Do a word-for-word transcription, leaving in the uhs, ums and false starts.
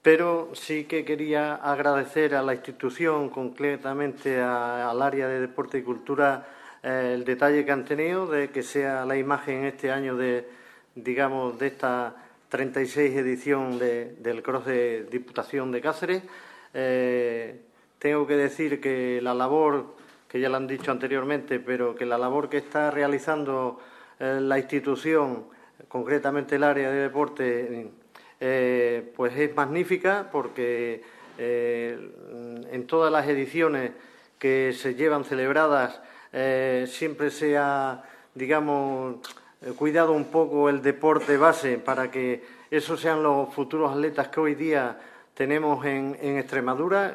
pero sí que quería agradecer a la institución, concretamente a, al área de deporte y cultura, eh, el detalle que han tenido de que sea la imagen este año de, digamos, de esta treinta y seis edición de, del Cross de Diputación de Cáceres. Eh, tengo que decir que la labor, que ya lo han dicho anteriormente, pero que la labor que está realizando eh, la institución, concretamente el área de deporte, eh, pues es magnífica, porque eh, en todas las ediciones que se llevan celebradas eh, siempre se ha, digamos, cuidado un poco el deporte base para que esos sean los futuros atletas que hoy día tenemos en, en Extremadura.